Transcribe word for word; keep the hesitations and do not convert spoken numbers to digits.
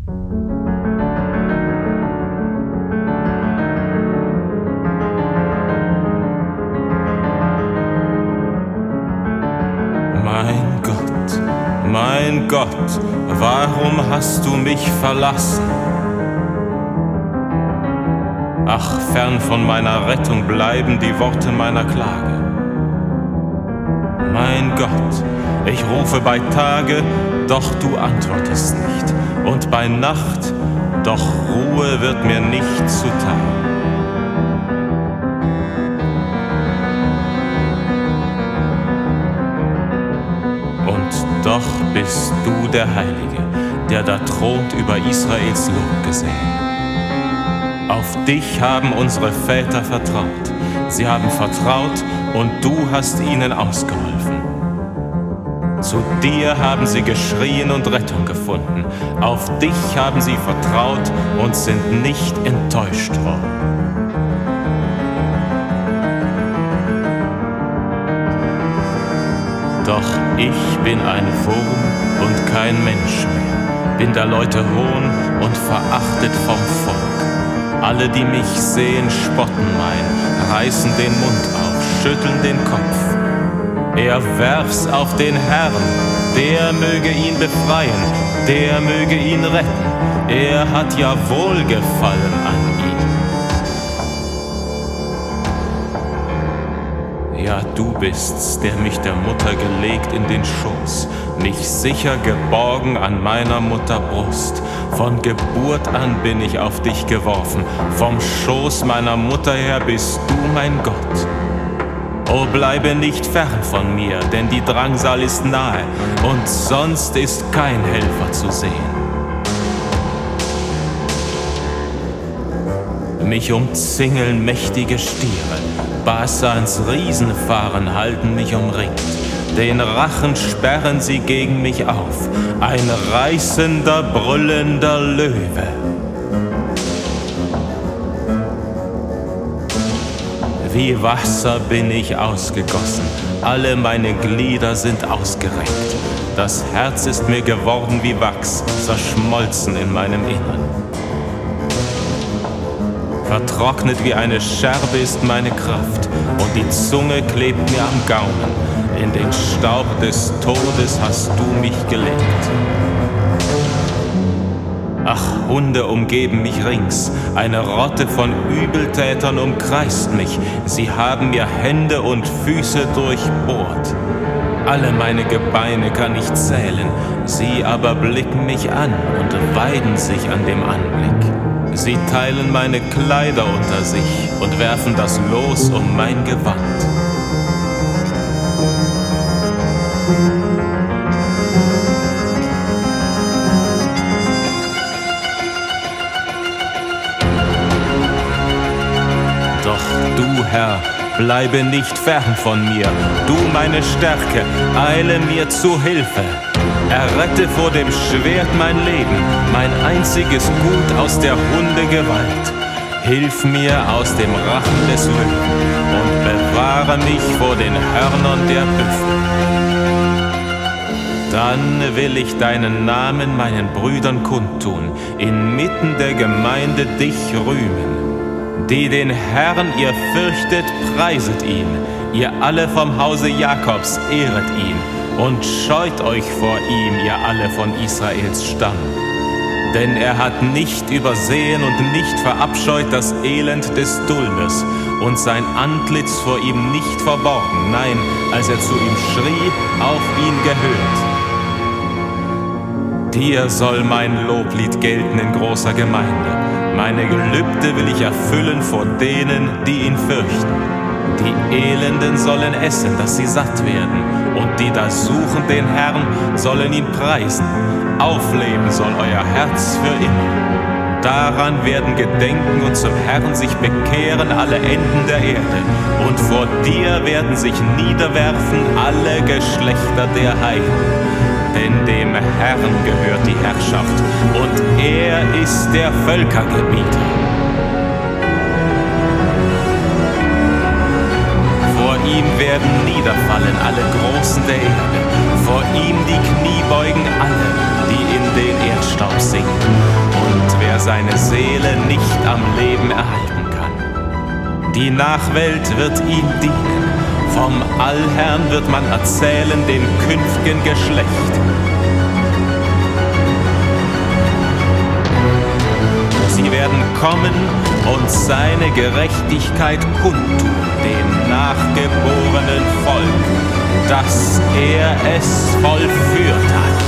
Mein Gott, mein Gott, warum hast du mich verlassen? Ach, fern von meiner Rettung bleiben die Worte meiner Klage. Mein Gott, ich rufe bei Tage, doch du antwortest nicht, und bei Nacht, doch Ruhe wird mir nicht zuteil. Und doch bist du der Heilige, der da thront über Israels Lobgesang. Auf dich haben unsere Väter vertraut. Sie haben vertraut und du hast ihnen ausgeholfen. Zu dir haben sie geschrien und Rettung gefunden. Auf dich haben sie vertraut und sind nicht enttäuscht worden. Doch ich bin ein Wurm und kein Mensch mehr, bin der Leute Hohn und verachtet vom Volk. Alle, die mich sehen, spotten mein, reißen den Mund auf, schütteln den Kopf. Er werf's auf den Herrn, der möge ihn befreien, der möge ihn retten. Er hat ja Wohlgefallen an ihm. Ja, du bist's, der mich der Mutter gelegt in den Schoß, mich sicher geborgen an meiner Mutter Brust. Von Geburt an bin ich auf dich geworfen, vom Schoß meiner Mutter her bist du mein Gott. O bleibe nicht fern von mir, denn die Drangsal ist nahe, und sonst ist kein Helfer zu sehen. Mich umzingeln mächtige Stiere, Basans Riesenfahren halten mich umringt. Den Rachen sperren sie gegen mich auf, ein reißender, brüllender Löwe. Wie Wasser bin ich ausgegossen, alle meine Glieder sind ausgerenkt. Das Herz ist mir geworden wie Wachs, zerschmolzen in meinem Innern. Vertrocknet wie eine Scherbe ist meine Kraft, und die Zunge klebt mir am Gaumen. In den Staub des Todes hast du mich gelegt. Ach, Hunde umgeben mich rings, eine Rotte von Übeltätern umkreist mich. Sie haben mir Hände und Füße durchbohrt. Alle meine Gebeine kann ich zählen, sie aber blicken mich an und weiden sich an dem Anblick. Sie teilen meine Kleider unter sich und werfen das Los um mein Gewand. Doch du, Herr, bleibe nicht fern von mir, du meine Stärke, eile mir zu Hilfe. Errette vor dem Schwert mein Leben, mein einziges Gut aus der Hunde Gewalt. Hilf mir aus dem Rachen des Löwen und bewahre mich vor den Hörnern der Büffel. Dann will ich deinen Namen meinen Brüdern kundtun, inmitten der Gemeinde dich rühmen. Die den Herrn ihr fürchtet, preiset ihn, ihr alle vom Hause Jakobs ehret ihn. Und scheut euch vor ihm, ihr alle von Israels Stamm. Denn er hat nicht übersehen und nicht verabscheut das Elend des Duldes und sein Antlitz vor ihm nicht verborgen. Nein, als er zu ihm schrie, auf ihn gehört. Dir soll mein Loblied gelten in großer Gemeinde. Meine Gelübde will ich erfüllen vor denen, die ihn fürchten. Die Elenden sollen essen, dass sie satt werden, und die da suchen den Herrn, sollen ihn preisen. Aufleben soll euer Herz für immer. Daran werden gedenken und zum Herrn sich bekehren alle Enden der Erde. Und vor dir werden sich niederwerfen alle Geschlechter der Heiden. Denn dem Herrn gehört die Herrschaft, und er ist der Völkergebieter. Vor ihm werden niederfallen alle Großen der Erde, vor ihm die Knie beugen alle, die in den Erdstaub sinken. Seele nicht am Leben erhalten kann. Die Nachwelt wird ihm dienen, vom Allherrn wird man erzählen dem künftigen Geschlecht. Sie werden kommen und seine Gerechtigkeit kundtun dem nachgeborenen Volk, dass er es vollführt hat.